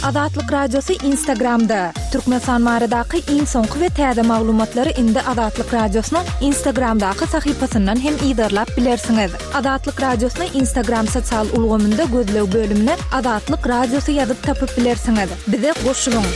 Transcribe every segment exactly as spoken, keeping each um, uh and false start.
Adatlyk Radiosu Instagramda. Türkmenistan maradaky iň soňky we täze maglumatlary indi Adatlyk Radiosynyň Instagramdaky sahypasyndan hem ýydarlap bilersiňiz. Adatlyk Radiosynyň Instagram sosial ulgamynda gözlew bölümine Adatlyk Radiosu ýazyp tapyp bilersiňiz. Bize goşulyň.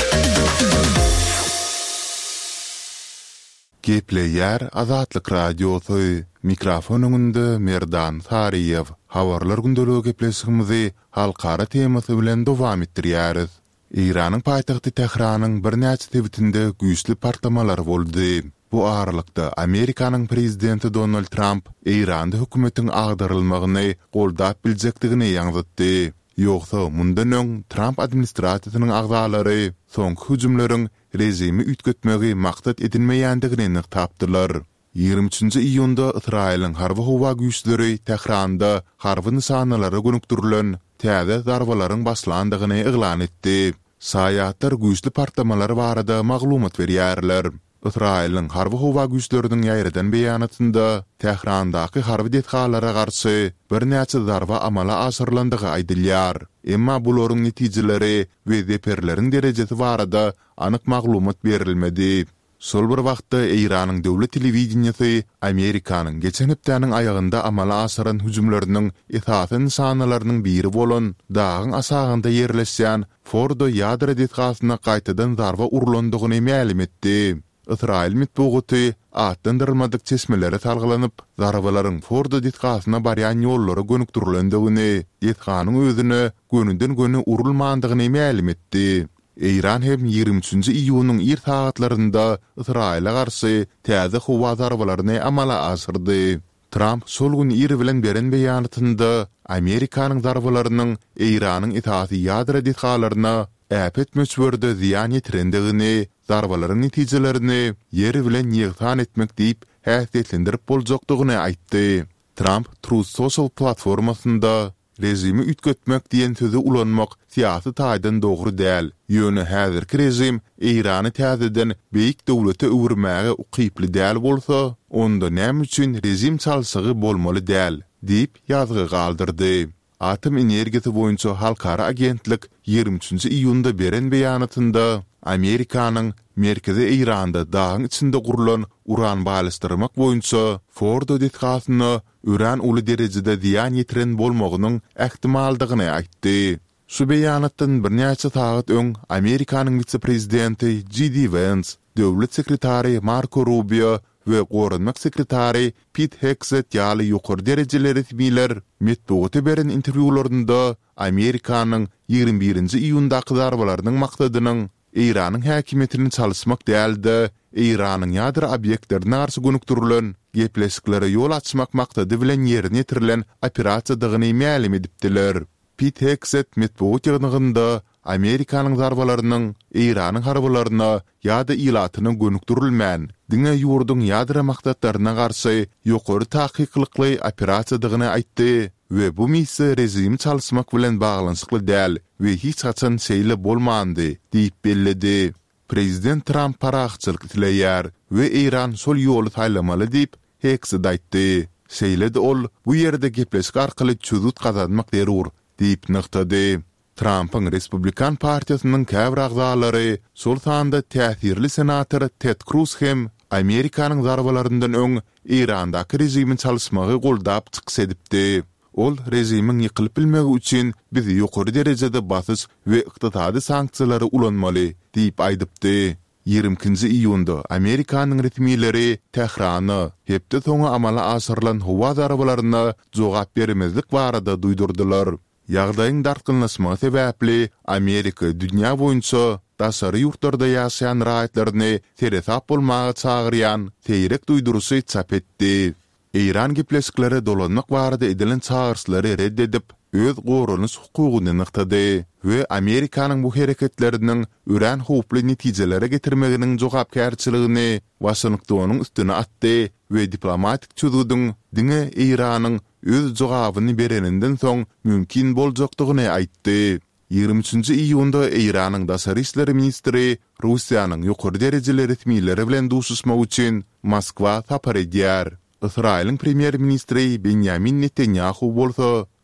Gepleýär Adatlyk Radiosu. Mikrofonunda Merdan Tariýew. Habarlar gündöligi gepleşigimizi halkara temasy bilen dowam etdirýäris. İranyň paýtagty Tehranyň bir näçe tebitinde güýçli partlamalar boldy. Bu aralykda Amerikanyň prezidenti Donald Trump İranda hökümetiň agdarylmagyny goldap biljekdigini ýaňytdy. Ýogsa mundan öň Trump administrasiýasynyň agdalary soňky hüjümleriň rejimi ütgetmegi maksat edilmeýändigini tapdylar. ýygrimi üçinji iýunda Israýlyň harby howa güýçleri Tehranda harby nysannalary gönükdirilen täze zarbalaryň başlandygyny eglan etdi. Saýatlar güýçli partlamalar barada maglumat berýärler. Israýlyň harby howa güýçleriniň ýaýradan beýanatynda Tehrandaky harby detgalara garşy bir näçe zarba amala aşyrlandygy aýdylýar. Emma bularyň netijeleri we deperleriň derejesi barada anyk maglumat berilmedi. Sol bir wagtda İranyň döwlet telewizionyasy Amerikanyň geçen hepdäniň aýagynda amala aşyran hüjümleriniň esasy nysannalarynyň biri bolan dagyň asagynda ýerleşýän Fordo ýadra detgasyna gaýtadan zarba urulandygyny ma'lum etdi. Israýil mitbugaty atlandyrylmadyk çeşmelere salgylanyp, zarbalaryň Fordo detgasyna barýan ýollary gönükdirilendigini, detganyň özüne gönünden göne urulmandygyny ma'lum etdi. İran hem ýygrimi üçinji iýunyň ir saatlarynda Israýla garşy täze howa zarbalaryny amala aşyrdy. Trump şol gün ir bilen beren beýanatynda Amerikanyň zarbalarynyň İranyň itaati ýadra detgalaryna äpet möçberde ziýan ýetirendigini, zarbalaryň netijelerini ýeri bilen ýygtan etmek diýip häsiýetlendirip boljakdygyny aýtdy. Trump Truth Social platformasynda rejimi ütgetmek diýen sözi ulanmak siyasi taýdan dogry däl. Ýöne häzirki rejim İrany täzeden beýik döwlete öwürmäge ukyply däl bolsa, onda näme üçin rejim çalsygy bolmaly däl diýip ýazgy galdyrdy. Atom energiýasy boýunça halkara agentlik ýygrimi üçinji iýunda beren beýanatynda Amerikanyň merkezi İranda dagyň içinde gurulan uran balystyrmak boýunça Fordo detgasyna uran uly derejede ziýan ýetiren bolmagynyň ähtimaldygyny aýtdy. Şu beýanatdan bir näçe saat öň Amerikanyň vice-prezidenti J D Vance, döwlet sekretary Marco Rubio we gorunmak sekretary Pete Hegseth ýaly ýokary derejeler etmiler metbugaty beren interwýularynda Amerikanyň ýygrimi birinji iýundaky zarbalarynyň maksadynyň İranyň häkimetini çalysmak däldi, İranyň ýadra obýektlerine garşy gönükdirilen gepleşiklere ýol açmak maksady bilen ýerine ýetirilen operasiýadygyny ma'lum edipdiler. Pete Hegseth metbuat ýygnygynda Amerikanyň zarbalarynyň İranyň harbalaryna ýa-da ilatyny gönükdirilmän diňe ýurduň ýadra maksatlaryna garşy ýokary tahqiqlykly operasiýadygyny aýtdy we bu missiýa rejim çalysmak bilen baglanyşykly däl we hiç haçan şeýle bolmandy diýip belledi. Prezident Trump paraxçylyk dileýär we İran şol ýoly taýlamaly diýip Hegseth aýtdy. Şeýle-de ol bu ýerde gepleşik arkaly çözüt gazanmak derur diýip nyktady. Trump'ın Respublikan Partiýasynyň käbir agzalary şol sanda täsirli senator Ted Cruz hem Amerikanyň zarbalaryndan öň İrandaky rejimi çalysmagy goldap çyks edipdi. Ol rejimiň ýykylyp bilmegi üçin bizi ýokary derejede basyş we ykdysady sanksiýalary ulanmaly diýip aýdypdy. ýygrimi ikinji iýunda Amerikanyň resmiýetleri Tehrany hepde soňa amala aşyrylan howa zarbalaryna jogap bermezlik barada duýdurdylar. Ýagdaýyň darkynlaşmagy sebäpli Amerika dünýä boýunça daşary ýurtlarda ýaşaýan raýatlaryny teresap bolmagy çagyrýan teýrek duýdurusy çap etdi. İran gepleşikleri dolanmak barada edilen çağırışları reddedip öz gorunuş hukugyny nyktady we Amerikanyň bu hereketlerining uran howply netijelere getirmeginiň jogapkärçiligini Washingtonyň üstüne atdy we diplomatik çözüdüň diňe İranyň öz jogabyny bereninden soň mümkin boljakdygyny aýtdy. ýygrimi üçinji iýunda İranyň daşary işleri ministri Russiýanyň ýokary derejeler etmiýleri bilen duşuşmak üçin Moskwa tapar edýär. Israýlyň premier ministri Benjamin Netanyahu bolsa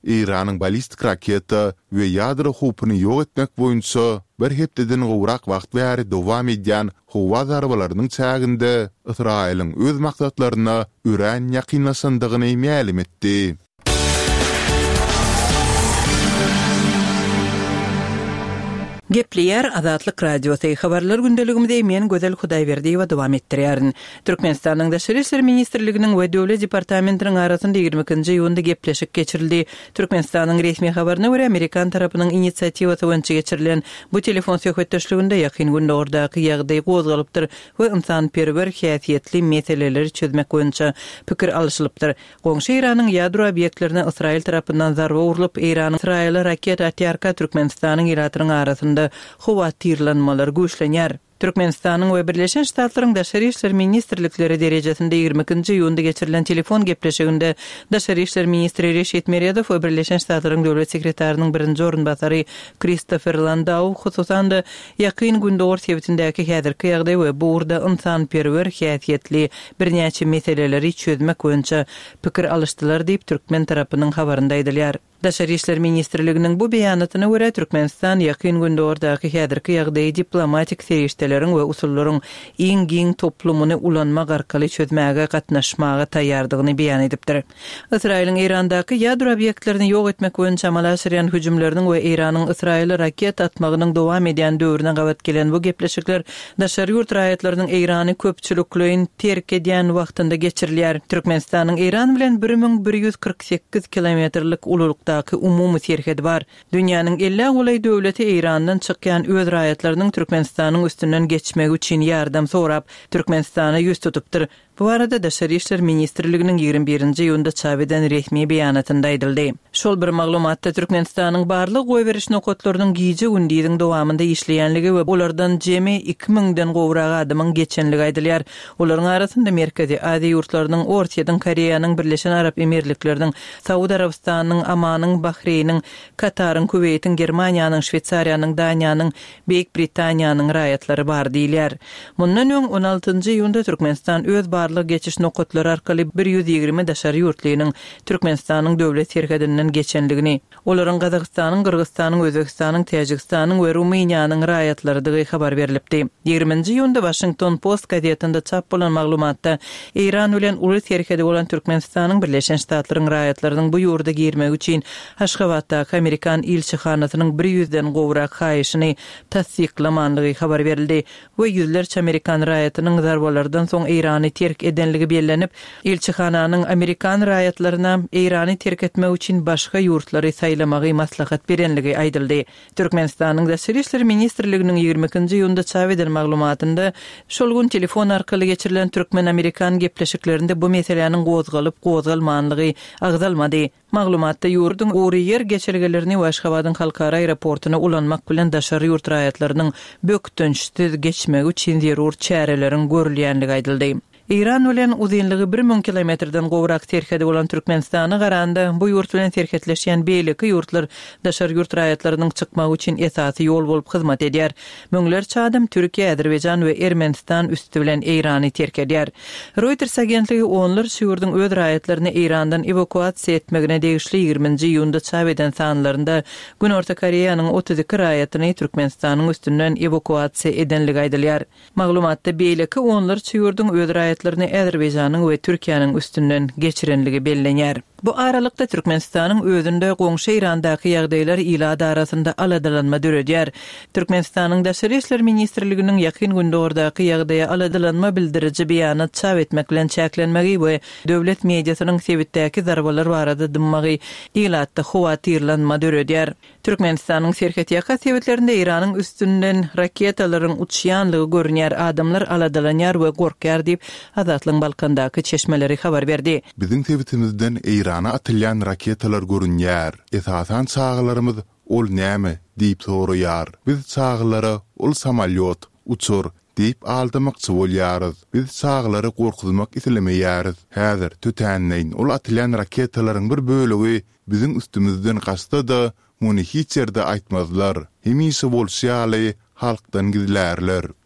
İran'ın balistik raketa ve yadro hupunu yok etmek boyunca bir hepdeden gowrak wagt bäri dowam edýän howa zarbalarının çäginde İsrail'in öz maksatlaryna üren ýakynlaşandygyny ma'lum etdi. Gepleyer Azatlyk Radiosu habarlar gündeligimizde men Gözel Hudaýberdiýewa dowam etdirýärin. Türkmenistanyň Daşary işler ministrliginiň we döwlet departamentiniň arasynda ýygrimikinji ýylda gepleşik geçirildi. Türkmenistanyň resmi habaryna görä Amerikan tarapynyň initsiatywasy boýunça geçirilen bu telefon söhbetdeşliginde ýakyn günde ordaky ýagdaý gozgalypdyr we insanperwer häsiýetli meseleleri çözmek boýunça pikir alışylypdyr. Goňşy Iranyň ýadro obýektlerine Israil tarapyndan zarba urulyp, Iranyň Israila raket atýarka Türkmenistanyň ýatratynyň arasynda howa tirlanmalar güýçlenýär. Türkmenistanyň we Birleşen Ştatlaryň Daşary işler ministrlikleri derejesinde ýygrimikinji ýylda geçirilen telefon gepleşiginde Daşary işler ministri Reşit Meryadow we Birleşen Ştatlaryň döwlet sekretarinyň birinji orunbasary Christopher Landau hususan da ýakyn günde ortaýetindäki häzirki ýagdaý we bu urda insanperwer häsiýetli birnäçe meseleleri çözmek boýunça pikir alışdylar diýip Türkmen tarapynyň habarynda aýdylýar. Daşary işler ministrliginiň bu beýanatyna görä Türkmenistan ýakyn günde ordaky häzirki ýagdaýy diplomatik serişdeleriň we usullaryň iň giň toplumyny ulanmak arkaly çözmäge gatnaşmaga taýýardygyny beýan edipdir. Israiliň Irandaky ýadro obýektlerini ýok etmek boýunça amalaşýan hüjümleriniň we Iranyň Israila raket atmagynyň dowam edýän döwrüne gawat gelen bu gepleşikler daşary ýurt raýatlarynyň Irany köpçülikliň terk edýän wagtynda geçirilýär. Türkmenistanyň Iran bilen bir ming bir ýüz kırk sekiz kilometrlik ululukda umumy serhedi bar. Dünýäniň elli ulay döwleti Irandan çykýan öz raýatlarynyň Türkmenistanyň üstünden geçmegi üçin ýardam sorap Türkmenistana ýüz tutupdyr. Bu arada Daşary işler ministrliginiň ýygrimi birinji ýylda çap eden resmi beýanatynda aýdyldy. Şol bir maglumatda Türkmenistanyň barlyk goý beriş nokatlarynyň giýje gündiýiň dowamında işleýänligi we bolardan jemi iki mingden gowrak adamyň geçenligi aýdylýar. Olaryň arasynda Merkezi Aziýa ýurtlarynyň, Ortaýadan Koreýanyň, Birleşen Arap Emirlikleriň, Saudy Arabistanyň, Amanyň, Bahreýniň, Kataryň, Kuweytiň, Germaniýanyň, Şweýçariýanyň, Daniýanyň, Beýik Britaniýanyň raýatlary bar diýilýär. Mundan öň on altynjy ýylda Türkmenistan öz barlyk geçiş nokatlary arkaly bir ýüz ýygrimi daşary ýurtlynyň Türkmenistanyň döwlet serhedinden geçenligini, olaryň Gazagystanyň, Kyrgyzstanyň, Özbekistanyň, Täjikistanyň we Rumyniýanyň raýatlarydygy habar berilipdi. ýygrimiňji ýylda Washington Post gazetinde çap bolan maglumatda Iran bilen uly serhedi bolan Türkmenistanyň Birleşen Ştatlaryň raýatlarynyň bu ýurda girmek üçin Haşgabatdaky Amerikan ilçihanasynyň bir ýüzden gowrak haýyşyny tasdiklamanlygy habar berildi we ýüzlerçe Amerikan raýatynyň zarbalardan soň Irany terk edenligi bellenip, ilçihananyň Amerikan raýatlaryna Irany terk etmek üçin başga ýurtlary saýlamagy maslahat berenligi aýdyldy. Türkmenistanyň Daşary işler ministrliginiň ýygrimikinji ýylda çap eden maglumatynda şol gün telefon arkaly geçirilen Türkmen-Amerikan gepleşiklerinde bu meseleniň gozgalyp gozgalmanlygy agzalmady. Maglumatda ýurdun ury yer geçirgelerini Aşgabatyň halkara aeroportuna ulanmak bilen daşary ýurt raýatlarynyň bökdönçsiz geçmegi üçin zerur çäreleriň görülýänligi aýdyldy. İran bilen uzunlygy bir ming kilometrden gowrak terhedi bolan Türkmenistany garanda bu ýurt bilen terhetleşýän beýleki ýurtlar daşary ýurt raýatlarynyň çykmagy üçin esasy ýol bolup hyzmat edýär. Müňlerçe adam Türkiýe, Azerbaýjan we Ermenistan üstü bilen Irany terk edýär. Reuters agentligi onlar ýurdun öz raýatlaryny Irandan evakuasiýa etmegine degişli ýygrimiňji ýylda çap eden sanlarynda Gün Orta Koreýanyň otuz iki raýatyny Türkmenistanyň üstünden evakuasiýa edenligi aýdylýar. Maglumatda beýleki onlar ýurdun öz raýatlaryny Azerbaýjanyň we Türkiýanyň üstünden geçirenligi bellenýär. Bu aralykda Türkmenistanyň özünde goňşy Irandaky ýagdaýlar ila arasynda aladalanma döredýär. Türkmenistanyň Daşary işler ministrliginiň ýakyn günde ordaky ýagdaýa aladalanma bildiriji beýanat çap etmek bilen çäklenmegi we döwlet mediasynyň sebitdäki zarbalar barada dymmagy ilatda howa tirlanma döredýär. Türkmenistanyň serhetiýaka sebitlerinde Iranyň üstünden raketalaryň uçýanlygy görünýär, adamlar aladalanýar we gorkýar diýip Azatlyň Balkandaky çeşmeleri habar berdi. Biziň sebitimizden Irana atylýan raketalar görünýär. Esasan çağlarymyz ol näme diýip soraýar. Biz çağlara ol samalyot, uçur diýip aldamaqçy bolýarys. Biz çağlary gorkutmak islemeýäris. Häzir tütänleýin ol atylýan raketalaryň bir bölegi biziň üstümizden gaçsa da muny hiç ýerde aýtmazlar. Hemisi bolşýaly halkdan gizlärler.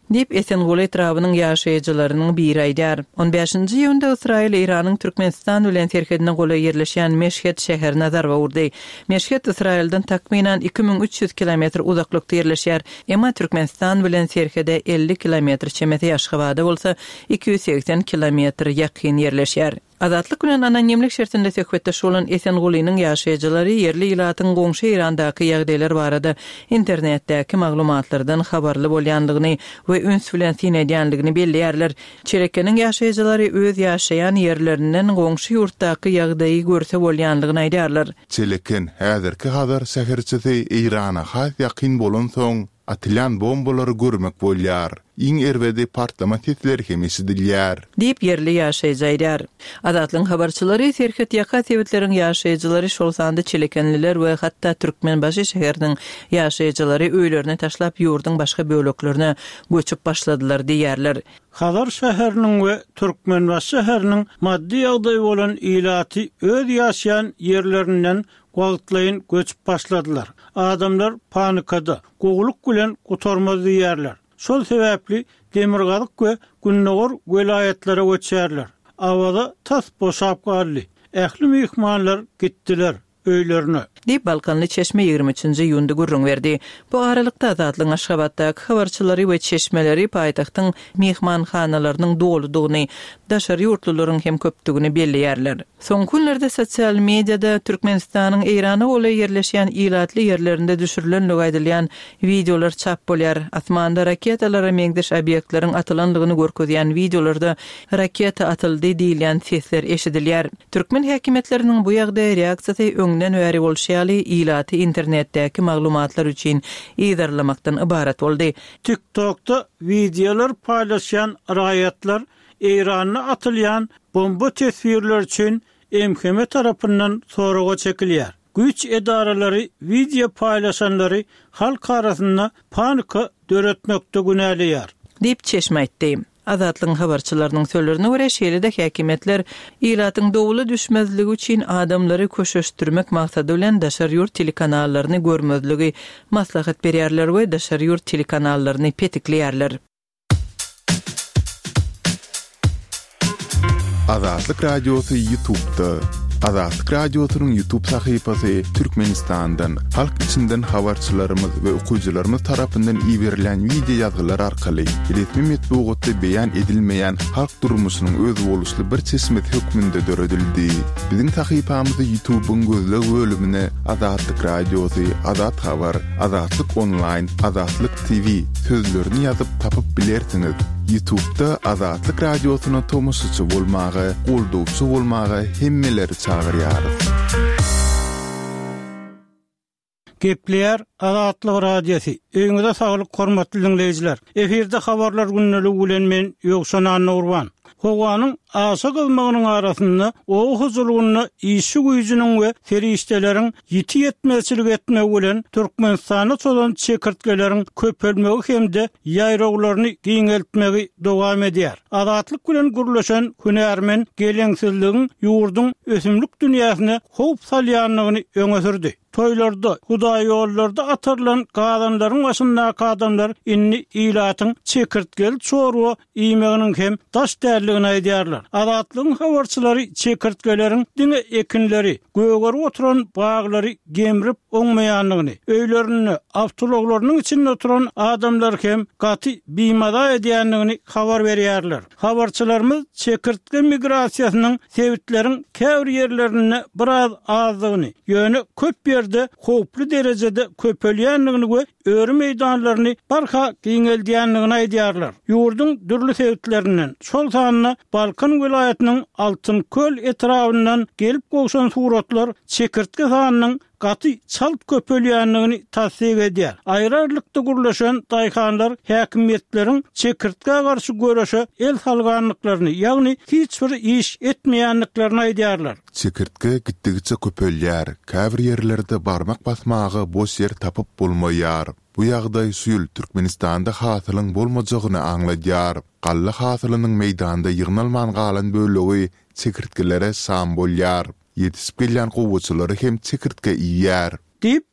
Dip Esengol etrabının yaşayıcılarının bir aydar. on beşinci iyunda İsrail İran'ın Türkmenistan bilen serhedine gola yerleşen Meşhed şäherine zarba urdy. Meşhed İsrailden takminan iki bin üç yüz kilometr uzaklıkta yerleşýär. Emma Türkmenistan bilen serhede elli kilometr çemete ýaşgabada bolsa iki yüz seksen kilometr ýakyn yerleşýär. Azatlyk bilen anonimlik şertinde söhbetdeş bolan Esengolynyň ýaşaýjylary yerli ýylatyň goňşy Irandaky ýagdaýlar barada internetdäki maglumatlardan habarly bolýandygyny we üns bilen sinedýänligini belliýärler. Çerekeniň ýaşaýjylary öz ýaşaýan yerlerinden goňşy ýurtdaky ýagdaýy görse bolýandygyny aýdarlar. Çeleken häzirki habar säherçisi Irana has ýakyn bolan soň atylan bombalary görmek bolýar. İň erwedi partlama sesleri hem eşidilýär. Dip yerli ýaşaýjylar. Adatlyň habarçylary serhet ýaka sebetleriň ýaşaýjylary şol sanda çelekenliler we hatda Türkmenbaşy şäheriniň ýaşaýjylary öýlerini taşlap ýurdun başga böleklerine göçüp başladylar diýerler. Hazar şäheriniň we Türkmenbaşy şäheriniň maddi ýagdaýy bolan ilaty öz ýaşaýan ýerlerinden wagtlaýyn göçüp başladylar. Adamlar panikada, gowluk bilen gutarmaz diýerler. Şol sebäpli Demirgazyk we Günnogor welaýatlary göçerler. Awada tas boşap galdy. Ähli mehmanlar gitdiler öýlerine. Dip Balkanly Çeşme ýygrimi üçinji ýunda gurrun berdi. Bu aralykda Azatlyň Aşgabatdaky habarçylary we çeşmeleri paýtagtyň mehmanhanalarynyň doludygyny, daşary ýurtlularyň hem köpdigini belliýärler. Soňky günlerde sosial mediada Türkmenistanyň Irana gola yerleşýän ilatly ýerlerinde düşürilen logaýdylýan videolar çap bolýar. Asmanda raketalara meňdeş obyektleriň atylandygyny görkezýän videolarda raketa atyldy diýilen sesler eşidilýär. Türkmen häkimetleriniň bu ýagdaýa reaksiýasy öňden öňe bolýar. İlaty internetdäki maglumatlar üçin ýydarlamakdan ibarat boldy. TikTok'ta videolar paýlaşan raýatlar Irana atylýan bomba tesbirler üçin M H M tarapyndan soraga çekilýär. Güç edaralary video paýlaşanlary halk arasynda panika döretmekde günäliýär. Dip Çeşme aýtdy. Azatlyň habarçylarynyň sözlerine görä şeýlede häkimetler ilatyň dowuly düşmezligi üçin adamlary köşeşdirmek maksady bilen daşary ýurt telekanallaryny görmezligi maslahat berýärler we daşary ýurt telekanallaryny petikleýärler. Azatlyk radiosy YouTube'da. Azatlyk radiosynyň YouTube sahypasy Türkmenistandan, halk içinden habarçylarymyz we okuwçylarymyz tarapyndan iýerilen video ýazgylar arkaly resmi metbuatda beýan edilmeýän halk durmuşynyň öz boluşly bir çeşme hökmünde döredildi. Biziň sahypamyzy YouTube'un gözleg bölümine Azatlyk radiosy, Azat habar, Azatlyk online, Azatlyk T V sözlerini ýazyp tapyp bilersiňiz. YouTube'da Azatlyk radiosyna tomusçy bolmagy, goldowçy bolmagy hemmeleri çağırýarys. Gepleýär Azatlyk radiosy. Öňüňizde saglyk hormatly dinleýijiler. Eferde habarlar günneligi bilen men Ýokşan Nurban. Howanyň aşa gylmagynyň arasynda o huzurlugyny işi güýjüniň we ferişteleriň ýiti ýetmezçilik etmek bilen Türkmenistana çolan çekirtgeleriň köpelmegi hemde ýaýraglaryny giňeltmegi dowam edýär. Azatlyk bilen gurulşan hünärmen geleňsizligiň ýurdun ösümlik dünýäsine howp salýanlygyny öňe sürdi. Toylarda, hudaý ýollarda atarlan gadanlaryň başyndaky adamlar inni ilatyň çekirtgel çoruwa iýmeginiň hem taş därligini aýdýarlar. Azatlyň habarçylary çekirtgeleriň diňe ekinleri, göwer oturan baglary gemrip oňmaýanlygyny, öýlerini, awtologlarynyň içinde oturan adamlar hem gaty biýmada edýänligini habar berýärler. Habarçylarymyz çekirtge migrasiýasynyň sebetleriň käwr ýerlerine biraz azdygyny, ýöne köp ýerde howply derejede köpelýänligini we öýre meýdanlaryny barha giňeldýänligini aýdýarlar. Ýurdun dürli sebetlerinden şol sanyna Balkan welaýatynyň Altynköl etrafyndan gelip goşan suratlar çekirtge sanynyň gaty çalt köpelýänligini tasdik edýär. Aýrarlykda gurulşan daýhanlar häkimetleriň çekirtge garşy görüşe el salganlyklaryny, ýagny hiç bir iş etmeýänliklaryny aýdýarlar. Çekirtge gitdigiçe köpelýär. Käbir ýerlerde barmak basmagy boş ýer tapyp bolmaýar. Bu ýagdaý süýül Türkmenistanda hasylyň bolmajagyny aňladýar. Galla hasylynyň meýdanda ýygnalman galan bölegi çekirtgelere sam bolýar. Yetişip gelýän gowçylary hem çekirtge iýýär. Dip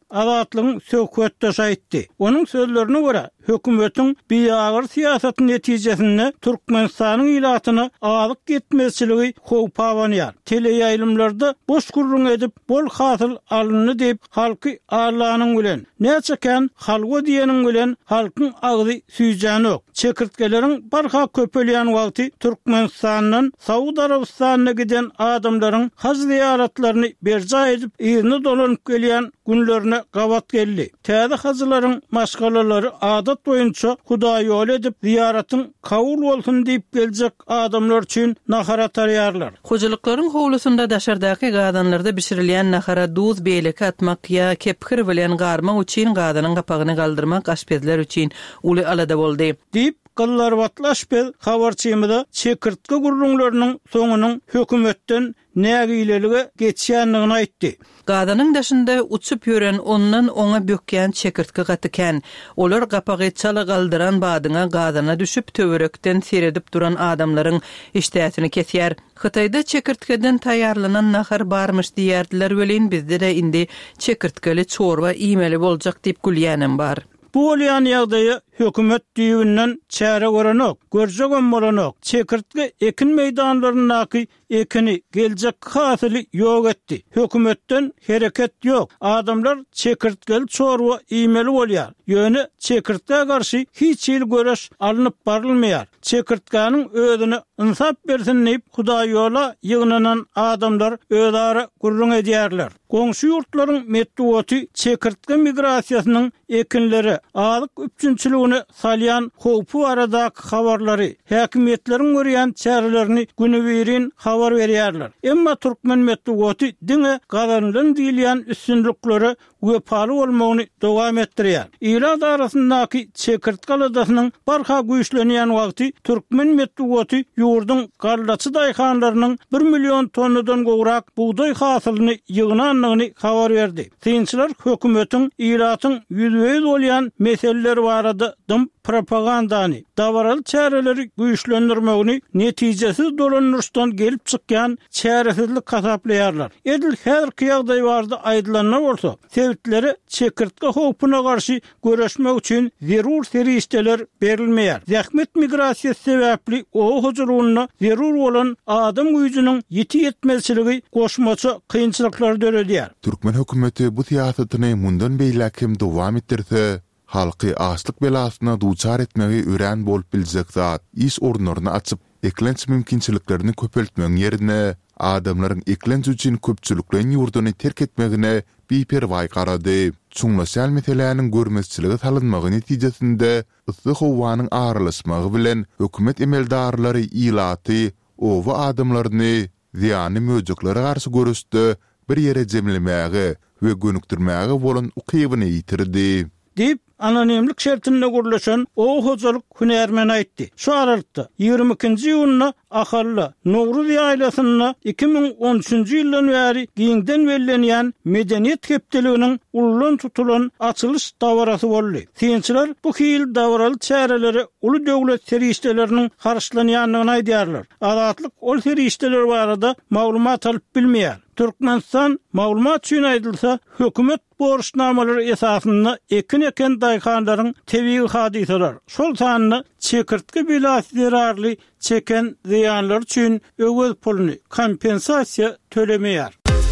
azatlığın söküetde aytdy. Onun sözlerine göre hökümetin biýagır siýasaty netijesinde Türkmenistanyň ilatyna alyp gitmezçiligi howpa banýar. Teleýaýlymlarda boş gurrun edip bol hasyl alyndy diýip halky ağlanyň bilen näçeken halgo diýeniň bilen halkyň agzy süýjänok. Çekirtgeleriň barha köpelýän wagty Türkmenistanyň Saudi Arabistanına giden adamlaryň haj ziyaratlaryny berja edip ýerine dolanyp gelýän günlerine gawat geldi. Täze hajylaryň maşgalalary adat boýunça Hudaý ýol edip ziyaratyn kabul bolsun diýip geljek adamlar üçin nahara tarýarlar. Hojalyklaryň howlusunda daşardaky gadanlarda bişirilýän nahara duz beýleki atmak ýa kepkir bilen garmak üçin gadanyň gapagyny galdyrmak aşpezler üçin uly alada boldy. Diýip Gallarwatlaşpel habarçymyda çekirtke gurrunlarynyň soňunyň hökümetden nägileligi geçýändigini aýtdy. Gadanyň daşynda uçup ýören ondan oňa bökýän çekirtke gatyken, olar gapagy çala galdyran badyňa gadana düşüp töwerekden seredip duran adamlaryň iştäsini kesýär. Hytaýda çekirtkeden taýýarlanan nahar barmyş diýerdiler welin bizde de indi çekirtkeli çorba iýmeli boljak diýip gülýänem bar. Bu bolýan ýagdaýy hökümet diýibinden çäre görenok, görjek bolmanok, çekirtke ekin meýdanlarynaky ekini geljek hasyly ýok etdi. Hökümetden hereket ýok. Adamlar çekirtkeli çorba iýmeli bolýar. Ýöne çekirtke garşy hiç ýyl göreş alınıp barylmaýar. Çekirtkanyň özüne insap bersin diýip Hudaý ýola ýygnanan adamlar özara gurrun edýärler. Goňşy ýurtlaryň medeniýeti çekirtke migrasiýasynyň ekinleri alyk üçünçiligini salyan howpu aradaky habarlary häkimetleriň görýän çärelerini günübirin habar berýärler. Emma türkmen medeniýeti diňe gadanlyň diýilýän üstünlikleri wepaly bolmagyny dowam etdirýär. Ýylar arasyndaky çekirtke aladasynyň barha güýçlenýän wagty türkmen medeniýeti ýurduň garlaçy daýhanlarynyň bir million tonnadan gowrak buğday hasylyny ýygnanyny habar berdi. Synçylar hökümetiň ýylatyň ýüzüýiz bolýan meseleleri barada dym propagandany, davaral çäreleri güýçlendirmegini netijesiz dolanýardan gelip çykýan çäresizlik hasaplaýarlar. Edil her ýagdaý barda aýdylanlar bolsa, sebitleri çekirtke howpuna garşy göreşmek üçin zerur serişdeler berilmeýär. Zähmet migrasiýasy sebäpli o huzuruna zerur bolan adam güýjüniň ýeti ýetmezçiligi goşmaça kynçylyklar döredýär. Türkmen hökümeti bu siýasatyny mundan beýlekim dowam etdirse, halky açlyk belasyna duçar etmegi ören bolup biljek zat, iş orunlaryny açyp eklenç mümkinçiliklerini köpeltmek ýerine adamlaryň eklenç üçin köpçüliklerini ýurduny terk etmegine biperway garady. Çuňlaşan meselelerini görmezçiligi salynmagy netijesinde ysy howanyň aýrylyşmagy bilen hökümet emeldarlary ýylaty owa adamlaryny ziýany möjekleri garşy görüşdi bir ýere jemlemäge we gönükdirmäge bolan ukybyny ýitirdi. Dip anonimlik şertinde gurulşan o hojalyk hünärmen aýtdy. Şu aralykda ýygrimi ikinji ýylyna ahally Nowruz ýaýlasyna iki ming on üçinji ýyldan bäri giňden bellenýän medeniýet hepdeliginiň ullan tutulan açylış dawarasy boldy. Synçylar bu hil dawral çäreleri uly döwlet serişdeleriniň harçlanýanyny aýdýarlar. Adatlyk ol serişdeler barada maglumat alyp bilmeýär. Türkmenistan maglumat üçin aýdylsa, hökümet borçnamalary esasynda ekin eken daýhanlaryň tebii hadiseler. Şol sanyny çekirtke bilasy çeken ziyanlar üçin öwel puluny kompensasiýa tölemeýär.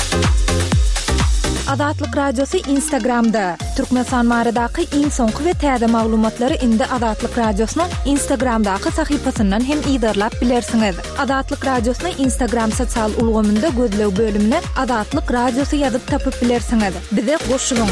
Adatlyk Radiosu Instagramda. Türkmenistan baradaky iň soňky we täze maglumatlary indi Adatlyk Radiosynyň Instagramdaky sahypasyndan hem ýydarlap bilersiňiz. Adatlyk Radiosyny Instagram sosial ulgamynda gözlew bölümine Adatlyk Radiosu ýazyp tapyp bilersiňiz. Bize goşulyň.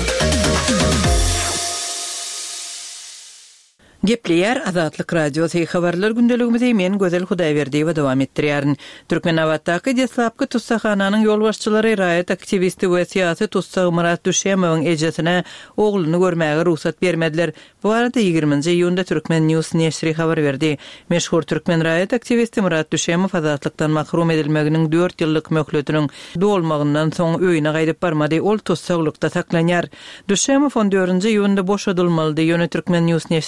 Gepleýär Adatlyk Radiosu habarlar gündeligimizde men Gözel Hudaýberdiýewa dowam etdirýärin. Türkmenawatdaky Deslapky tutsakhananyň ýolbaşçylary raýat aktivisti we siýasy tutsak Murat Düşemowyň ejesine ogluny görmäge ruhsat bermediler. Bu arada ýygrimiňji iýunda Türkmen News neşri habar berdi. Meşhur türkmen raýat aktivisti Murat Düşemow azatlykdan mahrum edilmeginiň dört ýyllyk möhletiniň dolmagyndan soň öýüne gaýdyp barmady. Ol tutsaklykda saklanýar. Düşemow on dördünji iýunda boşadylmaly diýip Türkmen News neşriniň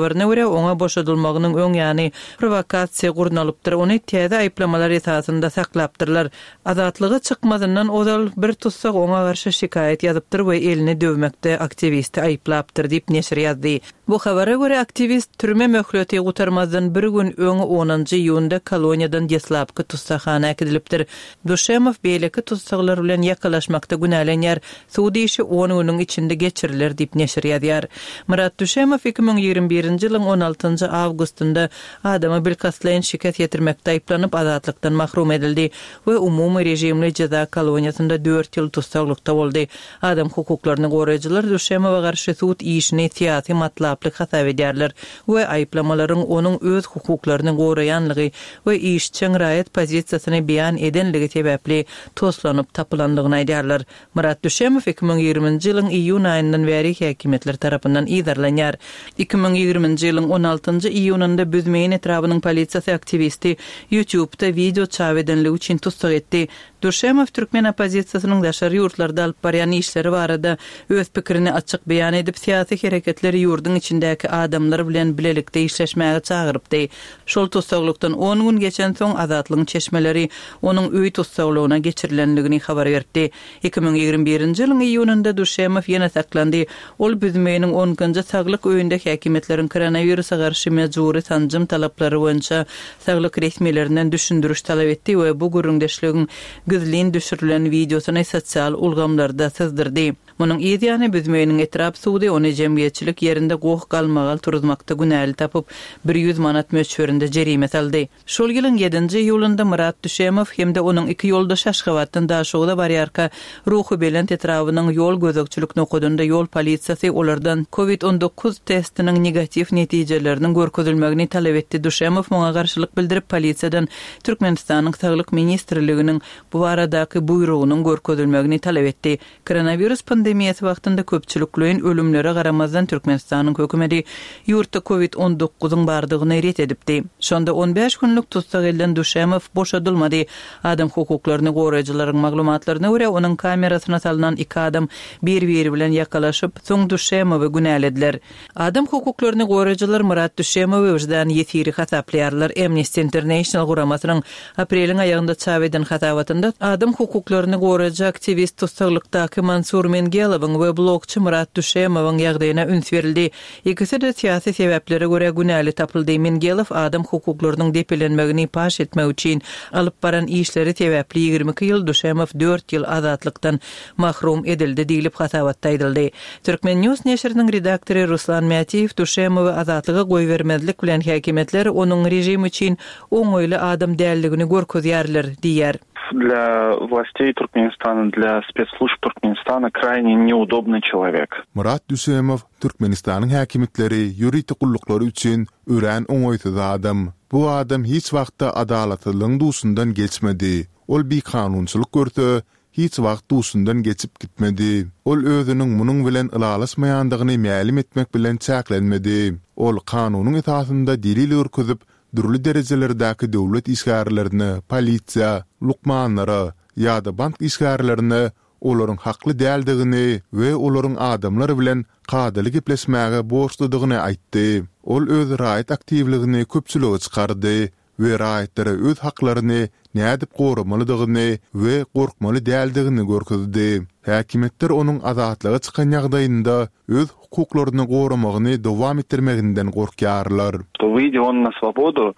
habaryna görä oňa boşadylmagynyň öň ýany provokasiýa gurnalypdyr. Ony täze aýplamalar esasında saklapdyrlar. Azatlygy çykmadyndan odal bir tutsak oňa garşy şikayet ýazypdyr we elini dövmekde aktivisti aýplapdyr diýip neşir ýazdy. Bu habara görä aktivist türme möhleti gutarmazdan bir gün öňe onuncu ýyłynda koloniýadan deslapky tutsakana edilipdir. Duşemow beýleki tutsaklar bilen ýakalaşmakda günälenýär. Suudi işi on güniň içinde geçiriler diýip neşir ýazýar. Murat Duşemow iki bin ýygrimi birinji ýylyň on altynjy awgustynda adama bilkasleýän şikat ýetirmekde aýplanyp azatlykdan mahrum edildi we umumy rejimli ceza koloniýasynda dört ýyl tutsaklykda boldy. Adam hukuklaryny goraýjylar Duşemowa garşy suud işini siýasy matlaplyk hasap edýärler we aýplamalaryň onuň öz hukuklaryny goraýanlygy we işçiň raýat pozisiýasyny beýan edenligi sebäpli toslanyp tapylandygyny aýdýarlar. Murat Duşemow iki bin ýygrimiňji ýylyň iýun aýyndan bäri häkimetler tarapyndan iýdarlanýar. iki bin ýygrimiňji ýylyň on altynjy iýunynda Büzmeýin etrabynyň polisiýasy aktivisti YouTube'da video çap edenligi üçin tutsak etdi. Duşemow türkmen opozisiýasynyň daşary ýurtlarda alyp barýan işleri barada öz pikirini açyk beýan edip siýasy hereketleri ýurduň içindäki adamlar bilen bilelikde işleşmäge çagyrypdy. Şol tutsaklykdan on gün geçen soň azatlygyň çeşmeleri onuň öý tutsaklygyna geçirilenligini habar berdi. iki bin ýygrimi birinji ýylyň iýunynda Duşemow ýene saklandy. Ol Büzmeýiniň onuncu saglyk öýünde häkimetleriň koronawirusa garşy mejburi tanjym talaplary boýunça saglyk resmiýetlerinden düşündürüş talap etdi we bu gürüňdeşligiň güzlin düşürülen videosunu sosial ulgamlarda sızdirdi. Munyň ýa-da Büzmeýiniň etrap suudy ony jemgyýetçilik ýerinde gowuk galmagal turuzmakda günäli tapyp bir ýüz manat möçberinde jerime saldy. Şol ýylyň ýedinji ýylynda Murat Duşemow hemde onuň iki ýoldaş Aşgabatdan daşugda barýarka ruhy belent etrabynyň ýol gözükçülük nokudunda ýol polisiýasy olardan covid on dokuz testiniň negativ netijelerini görkezilmegini talap etdi. Duşemow muňa garşylyk bildirip polisiýadan Türkmenistanyň saglyk ministrliginiň bu baradaky buyrugynyň görkezilmegini talap etdi. Koronavirus pandemiýasy wagtynda köpçülikliň ölümlere garamazdan Türkmenistanyň hökümeti ýurtda covid on dokuzyň bardygyny ret edipdi. Şonda on beş günlük tutsak edilen Duşemow boşadylmady. Adam hukuklaryny goraýjylaryň maglumatlaryna görä onuň kamerasyna salynan iki adam bir-biri bilen ýakalaşyp soň Duşemowy günälediler. Adam hukuklaryny goraýjylar Murat Duşemowy öňden ýetiri hasaplarlar. Amnesty International guramasynyň apreliň aýagynda çap eden hasawatynda adam hukuklaryny goraýjy aktivist tutsaklykdaky Mansur Mengelowyň we blogçy Murat Duşemowyň ýagdaýyna üns berildi. Ikisi de siýasy sebeplere görä günäli tapyldy. Mengelow adam hukuklarynyň depelenmegini paş etmek üçin alyp baran işleri sebäpli ýygrimi iki ýyl, Duşemow dört ýyl azatlykdan mahrum edildi diýilip hasawatda aýdyldy. Türkmen News neşriniň redaktory Ruslan Mätiýew Duşemowy azatlyga goýbermezlik bilen häkimetler onuň rejim üçin oňoýly adam däldigini görkezýärler diýär. Для властей Туркменистана, для спецслужб Туркменистана крайне неудобный человек. Murat Duşemow Türkmenistanyň häkimetleri ýuridik gullukları üçin ören oňoýsuz adam. Bu adam hiç wagtda adalatlyň dusundan geçmedi. Ol bir kanunçylyk görse, hiç wagt dusundan geçip gitmedi. Ol özüniň munyň bilen ylalaşmaýandygyny mälim etmek bilen çäklenmedi. Ol kanunyň esasynda delil örkezip durly derejelerdäki döwlet işgärlerini, polisiýa, lukmanlara ýa-da bank işgärlerini olaryň hakly däldigini we olaryň adamlar bilen kadaly gepleşmäge borçludygyny aýtdy. Ol öz raýat aktivligini köpçülüge çykardy we raýatlary öz haklaryny nädip goramalydygyny we gorkmaly däldigini görkezdi. Häkimetler onuň azatlyga çykan ýagdaýynda öz hukuklaryny goramagyny dowam etdirmeginden gorkýarlar. Выйдя он на свободу,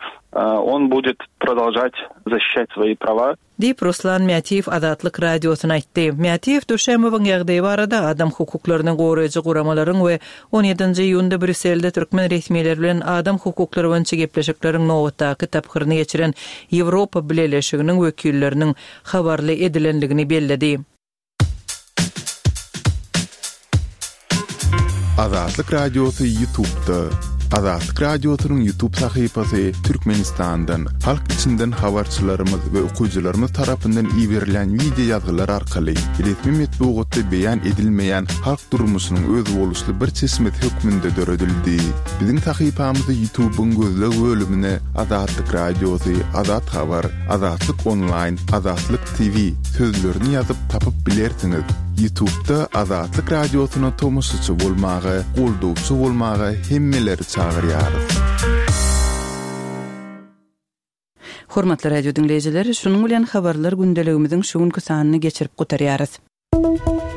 он будет продолжать защищать свои права. Diýip Ruslan Mätiýew Azatlyk radiosyna aýtdy. Mätiýew Duşemowyň ýagdaýy barada adam hukuklaryny goraýjy guramalaryň we on ýedinji iýunda Brüsselde türkmen resmiýetleri bilen adam hukuklary boýunça gepleşikleriň nowatdaky taphyryny geçiren Ýewropa Birleşiginiň wekilleriniň habarly edilenligini belledi. Azatlyk radiosy YouTube'da. Azatlyk radiosynyň YouTube sahypasy Türkmenistandan, halk içinden habarçylarymyz we okuwçylarymyz tarapyndan iýerilen video ýazgylar arkaly resmi metbuatda beýan edilmeýän halk durmuşynyň öz boluşly bir çeşmet hökmünde döredildi. Biziň sahypamyzy YouTube'un gözleg bölümine Azatlyk radiosy, Azat habar, Azatlyk online, Azatlyk T V sözlerini ýazyp tapyp bilersiňiz. YouTube'da Azatlyk radiosyna tomusçy bolmagy, goldowçy bolmagy hemmeleri çağırýarys. Hormatly radio dinleýijiler, şunuň bilen habarlar gündeligimiziň şuňky sanyny geçirip gotarýarys.